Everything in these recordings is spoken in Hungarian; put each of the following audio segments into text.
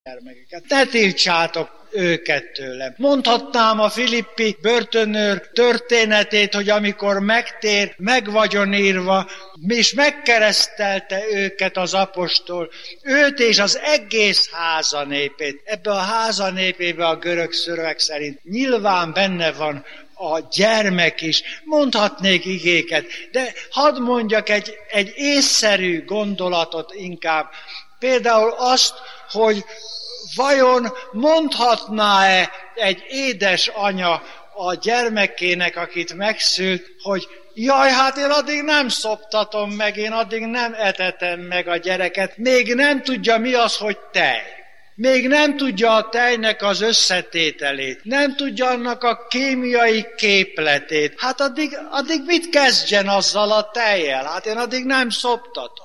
gyermekeket. Ne tiltsátok őket tőlem. Mondhatnám a filippi börtönőr történetét, hogy amikor megtér, meg vagyon írva, és megkeresztelte őket az apostol, őt és az egész házanépét. Ebbe a házanépébe a görög szöveg szerint nyilván benne van a gyermek is. Mondhatnék igéket, de hadd mondjak egy észszerű gondolatot inkább. Például azt, hogy vajon mondhatná-e egy édesanya a gyermekének, akit megszült, hogy jaj, hát én addig nem szoptatom meg, én addig nem etetem meg a gyereket, még nem tudja mi az, hogy tej. Még nem tudja a tejnek az összetételét, nem tudja annak a kémiai képletét. Hát addig mit kezdjen azzal a tejjel? Hát én addig nem szoptatom.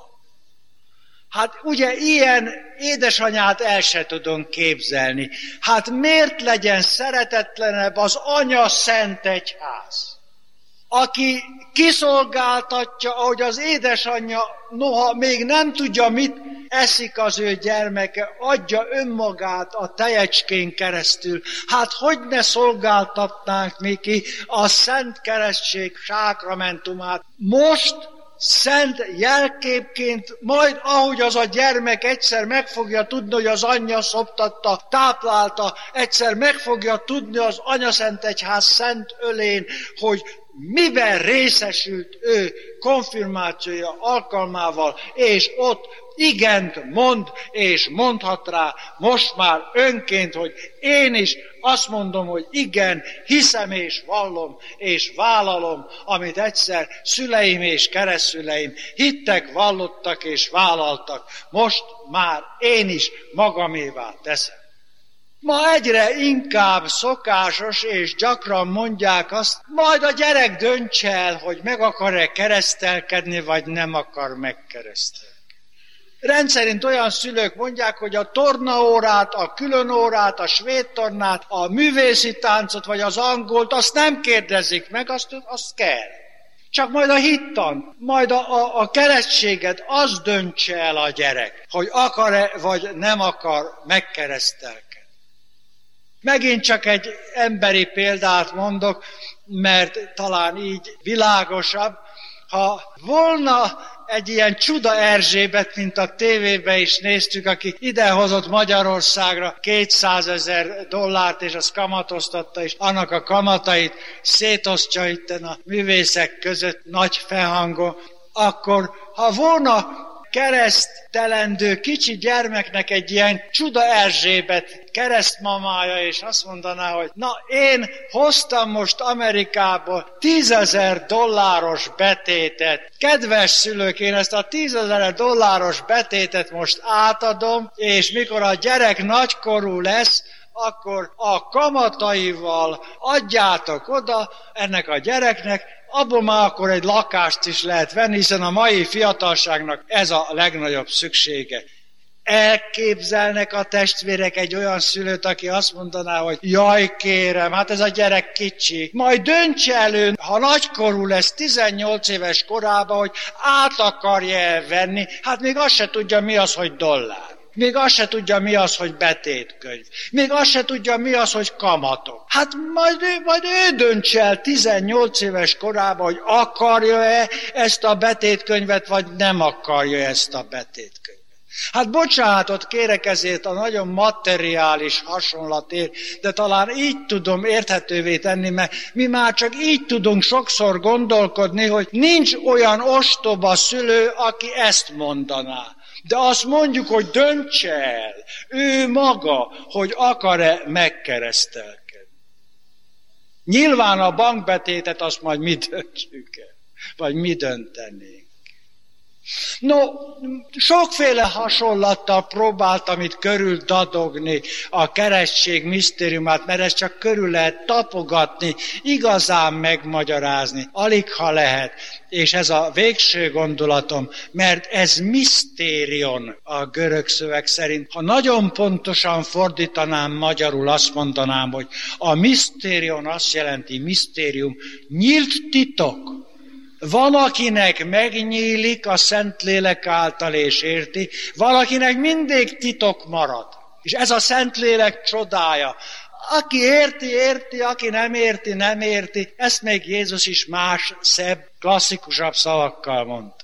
Hát ugye ilyen édesanyát el se tudom képzelni. Hát miért legyen szeretetlenebb az anya szent egyház, aki kiszolgáltatja, ahogy az édesanyja noha még nem tudja, mit eszik az ő gyermeke, adja önmagát a tejecskén keresztül. Hát hogy ne szolgáltatnánk mi ki a Szent Keresztség sákramentumát most, szent jelképként, majd ahogy az a gyermek egyszer meg fogja tudni, hogy az anyja szoptatta, táplálta, egyszer meg fogja tudni az anyaszentegyház szent ölén, hogy miben részesült ő konfirmációja alkalmával, és ott igent mond, és mondhat rá most már önként, hogy én is azt mondom, hogy igen, hiszem és vallom, és vállalom, amit egyszer szüleim és keresztszüleim hittek, vallottak és vállaltak. Most már én is magamévá teszem. Ma egyre inkább szokásos, és gyakran mondják azt, majd a gyerek döntse el, hogy meg akar-e keresztelkedni, vagy nem akar megkeresztelkedni. Rendszerint olyan szülők mondják, hogy a tornaórát, a különórát, a svéd tornát, a művészi táncot, vagy az angolt, azt nem kérdezik meg, azt kell. Csak majd a hittan, majd a keresztséget, az döntse el a gyerek, hogy akar-e, vagy nem akar megkeresztelkedni. Megint csak egy emberi példát mondok, mert talán így világosabb. Ha volna egy ilyen csuda Erzsébet, mint a tévében is néztük, aki idehozott Magyarországra $200,000, és azt kamatoztatta, és annak a kamatait szétosztja itten a művészek között nagy felhangon, akkor ha volna keresztelendő kicsi gyermeknek egy ilyen csuda Erzsébet keresztmamája, és azt mondaná, hogy na én hoztam most Amerikából $10,000 betétet. Kedves szülők, én ezt a $10,000 betétet most átadom, és mikor a gyerek nagykorú lesz, akkor a kamataival adjátok oda ennek a gyereknek, abból már akkor egy lakást is lehet venni, hiszen a mai fiatalságnak ez a legnagyobb szüksége. Elképzelnek a testvérek egy olyan szülőt, aki azt mondaná, hogy jaj kérem, hát ez a gyerek kicsi. Majd döntse elő, ha nagykorú lesz, 18 éves korában, hogy át akarja venni, hát még azt se tudja, mi az, hogy dollár. Még azt se tudja, mi az, hogy betétkönyv. Még azt se tudja, mi az, hogy kamatok. Hát majd ő döntse el 18 éves korában, hogy akarja-e ezt a betétkönyvet, vagy nem akarja ezt a betétkönyvet. Hát bocsánatot kérek ezért a nagyon materiális hasonlatért, de talán így tudom érthetővé tenni, mert mi már csak így tudunk sokszor gondolkodni, hogy nincs olyan ostoba szülő, aki ezt mondaná. De azt mondjuk, hogy döntse el, ő maga, hogy akar-e megkeresztelkedni. Nyilván a bankbetétet azt majd mi döntjük el, vagy mi döntenénk. No, sokféle hasonlattal próbáltam itt körül dadogni a keresztség misztériumát, mert ezt csak körül lehet tapogatni, igazán megmagyarázni, alig ha lehet. És ez a végső gondolatom, mert ez misztérion a görög szöveg szerint. Ha nagyon pontosan fordítanám magyarul, azt mondanám, hogy a misztérion azt jelenti, misztérium, nyílt titok. Van, akinek megnyílik a Szentlélek által és érti, valakinek mindig titok marad. És ez a Szentlélek csodája. Aki érti, érti, aki nem érti, nem érti. Ezt még Jézus is más, szebb, klasszikusabb szavakkal mondta.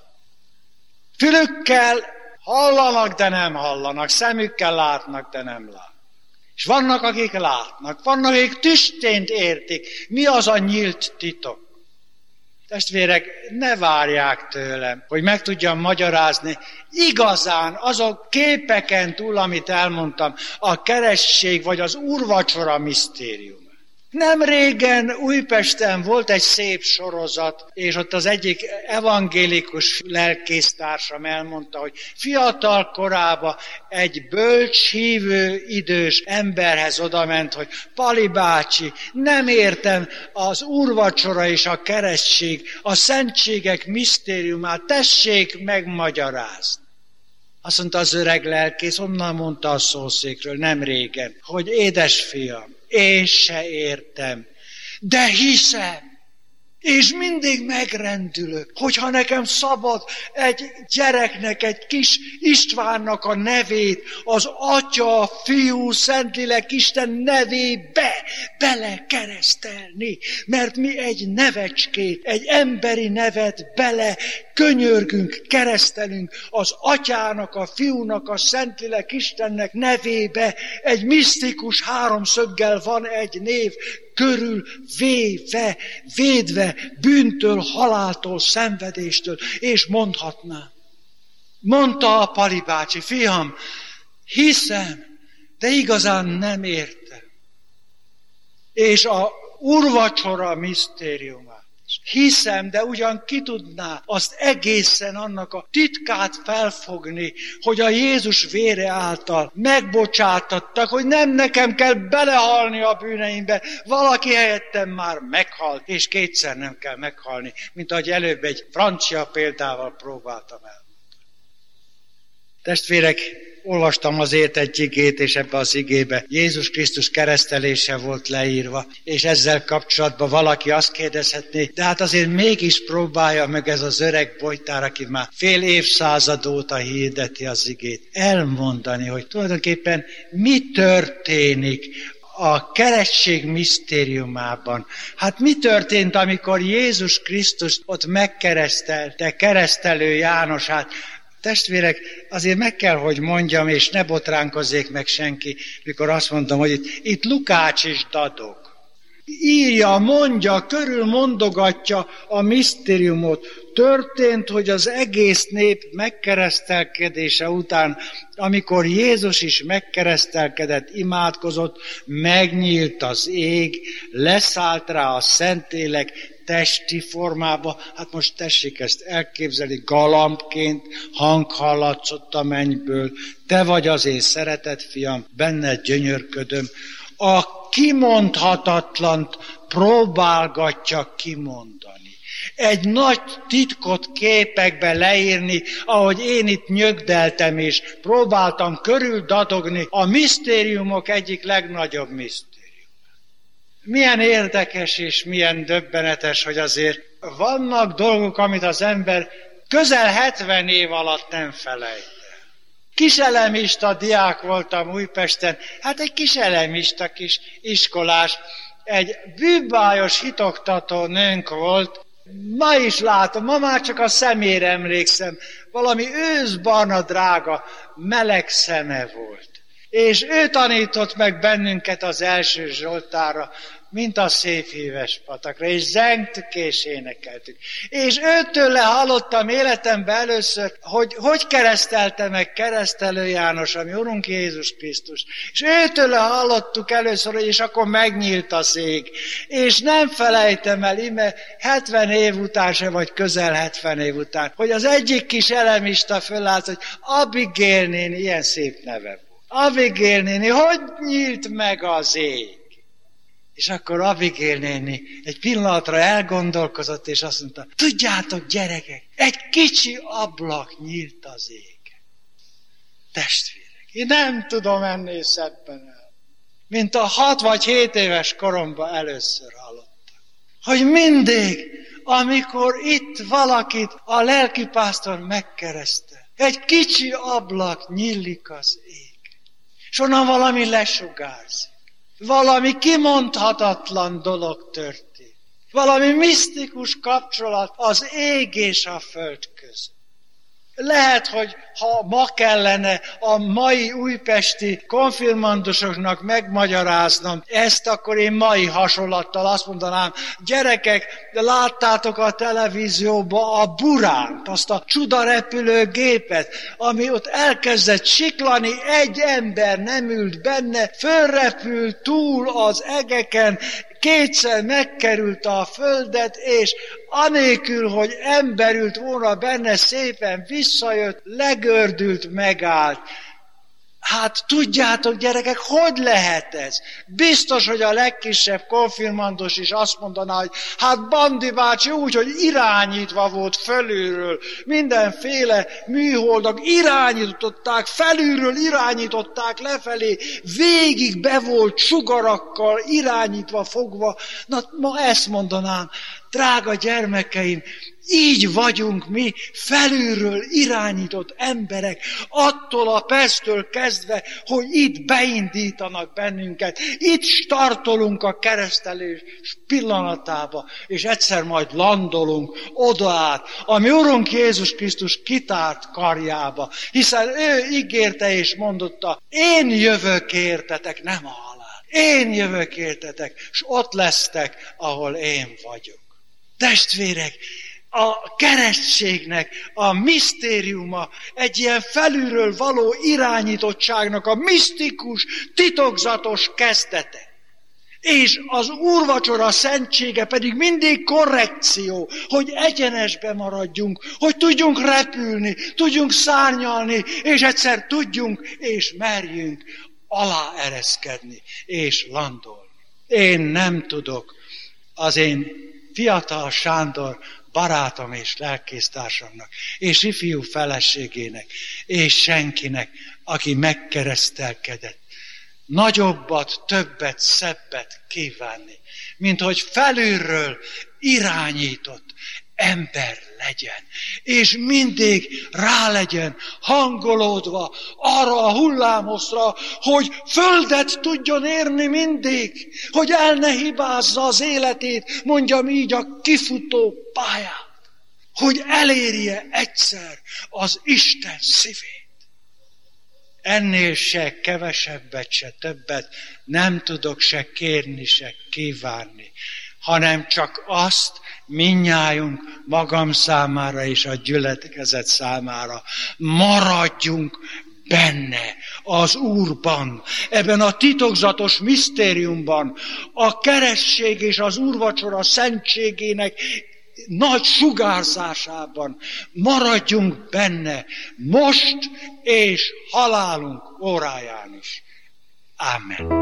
Fülükkel hallanak, de nem hallanak. Szemükkel látnak, de nem látnak. És vannak, akik látnak. Vannak, akik tüstént értik. Mi az a nyílt titok? Testvérek, ne várják tőlem, hogy meg tudjam magyarázni igazán azok képeken túl, amit elmondtam, a keresztség vagy az úrvacsora misztérium. Nem régen Újpesten volt egy szép sorozat, és ott az egyik evangélikus lelkésztársam elmondta, hogy fiatal korában egy bölcs, hívő, idős emberhez odament, hogy Pali bácsi, nem értem az úrvacsora és a keresztség, a szentségek misztériumát, tessék megmagyarázni. Azt mondta az öreg lelkész, onnan mondta a szószékről, nem régen, hogy édes fiam, én se értem, de hiszem, és mindig megrendülök, hogyha nekem szabad egy gyereknek, egy kis Istvánnak a nevét, az Atya, Fiú, Szentlélek, Isten nevébe belekeresztelni, mert mi egy nevecskét, egy emberi nevet bele könyörgünk, keresztelünk az Atyának, a Fiúnak, a Szentlélek, Istennek nevébe, egy misztikus háromszöggel van egy név, körül védve, bűntől, haláltól, szenvedéstől, és mondhatná. Mondta a Pali bácsi, fiam, hiszem, de igazán nem értem. És a úrvacsora misztériumát is. Hiszem, de ugyan ki tudná azt egészen annak a titkát felfogni, hogy a Jézus vére által megbocsátattak, hogy nem nekem kell belehalni a bűneimbe, valaki helyettem már meghalt, és kétszer nem kell meghalni, mint ahogy előbb egy francia példával próbáltam el. Testvérek, olvastam azért egy igét, és ebbe az igébe Jézus Krisztus keresztelése volt leírva, és ezzel kapcsolatban valaki azt kérdezhetné, de hát azért mégis próbálja meg ez az öreg bojtár, aki már fél évszázad óta hirdeti az igét, elmondani, hogy tulajdonképpen mi történik a keresztség misztériumában. Hát mi történt, amikor Jézus Krisztus ott megkeresztelte keresztelő Jánosát? Testvérek, azért meg kell, hogy mondjam, és ne botránkozzék meg senki, mikor azt mondom, hogy itt Lukács is dadog. Írja, mondja, körülmondogatja a misztériumot. Történt, hogy az egész nép megkeresztelkedése után, amikor Jézus is megkeresztelkedett, imádkozott, megnyílt az ég, leszállt rá a Szentlélek testi formába. Hát most tessék ezt elképzelni, galambként hang hallatszott a mennyből. Te vagy az én szeretett fiam, benned gyönyörködöm. A kimondhatatlant próbálgatja kimondani. Egy nagy titkot képekbe leírni, ahogy én itt nyögdeltem és próbáltam körüldadogni a misztériumok egyik legnagyobb misztérium. Milyen érdekes és milyen döbbenetes, hogy azért vannak dolgok, amit az ember közel 70 év alatt nem felejt. Kiselemista diák voltam Újpesten, hát egy kiselemista kis iskolás, egy bűbájos hitoktató nőnk volt, ma is látom, ma már csak a szemére emlékszem, valami őszbarna drága, meleg szeme volt. És ő tanított meg bennünket az első Zsoltárra, mint a szép híves patakra, és zengtük és énekeltük. És őtől hallottam életemben először, hogy keresztelte meg keresztelő János, ami Urunk Jézus Krisztus. És őtől hallottuk először, és akkor megnyílt az ég. És nem felejtem el, ime 70 év után se, vagy közel 70 év után, hogy az egyik kis elemista fölállt, hogy Abigail néni, ilyen szép neve volt. Abigail néni, hogy nyílt meg az ég? És akkor Abigail néni egy pillanatra elgondolkozott, és azt mondta, tudjátok gyerekek, egy kicsi ablak nyílt az ég. Testvérek, én nem tudom ennél szebben el, mint a 6 vagy 7 éves koromban először hallottam, hogy mindig, amikor itt valakit a lelkipásztor megkeresztel, egy kicsi ablak nyílik az ég. És onnan valami lesugárzik. Valami kimondhatatlan dolog történt. Valami misztikus kapcsolat az ég és a föld között. Lehet, hogy ha ma kellene a mai újpesti konfirmandusoknak megmagyaráznom ezt, akkor én mai hasonlattal azt mondanám, gyerekek, láttátok a televízióban a Buránt, azt a csudarepülőgépet, ami ott elkezdett siklani, egy ember nem ült benne, fölrepült túl az egeken, kétszer megkerült a földet, és anélkül, hogy ember ült volna benne, szépen visszajött, legördült, megállt. Hát tudjátok, gyerekek, hogy lehet ez? Biztos, hogy a legkisebb konfirmandos is azt mondaná, hogy hát Bandi bácsi úgy, hogy irányítva volt fölülről, mindenféle műholdak irányították, felülről irányították lefelé, végig be volt sugarakkal irányítva, fogva. Na, ma ezt mondanám, drága gyermekeim, így vagyunk mi felülről irányított emberek, attól a perctől kezdve, hogy itt beindítanak bennünket, itt startolunk a keresztelés pillanatába, és egyszer majd landolunk oda át, a mi Urunk Jézus Krisztus kitárt karjába, hiszen ő ígérte és mondotta, én jövök értetek, nem a halál. Én jövök értetek, és ott lesztek, ahol én vagyok. Testvérek, a keresztségnek a misztériuma egy ilyen felülről való irányítottságnak a misztikus, titokzatos kezdete. És az úrvacsora szentsége pedig mindig korrekció, hogy egyenesbe maradjunk, hogy tudjunk repülni, tudjunk szárnyalni, és egyszer tudjunk és merjünk aláereszkedni és landolni. Én nem tudok az én Fiatal Sándor barátom és lelkésztársamnak, és ifjú feleségének, és senkinek, aki megkeresztelkedett, nagyobbat, többet, szebbet kívánni, mint hogy felülről irányított ember legyen, és mindig rá legyen hangolódva arra a hullámhosszra, hogy földet tudjon érni mindig, hogy el ne hibázza az életét, mondjam így, a kifutó pályát, hogy elérje egyszer az Isten szívét. Ennél se kevesebbet, se többet nem tudok se kérni, se kívánni, hanem csak azt, mindnyájunk magam számára és a gyülekezet számára maradjunk benne, az Úrban, ebben a titokzatos misztériumban, a keresztség és az úrvacsora szentségének nagy sugárzásában maradjunk benne, most és halálunk óráján is. Amen.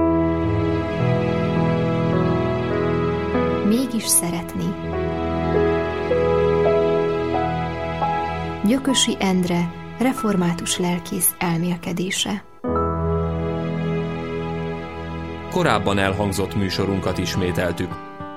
Mégis szeretni. Gyökösi Endre, református lelkész elmélkedése. Korábban elhangzott műsorunkat ismételtük.